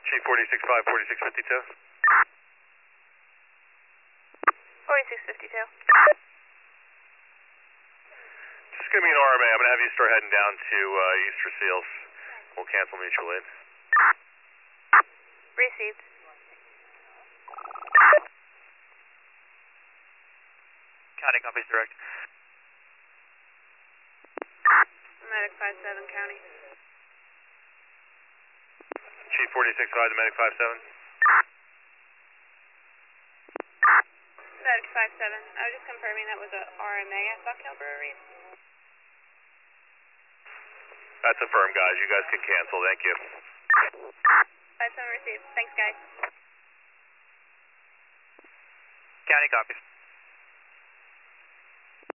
Chief 46-5, 4652. 4652. Just give me an RMA. I'm going to have you start heading down to Easter Seals. We'll cancel mutual aid. Received. County copies direct. Medic 57 County. Chief 46-5 to Medic 57. Medic 57. I was just confirming that was a RMA at Buckhill Brewery. That's affirmed, guys. You guys can cancel. Thank you. 57 received. Thanks, guys. County copies.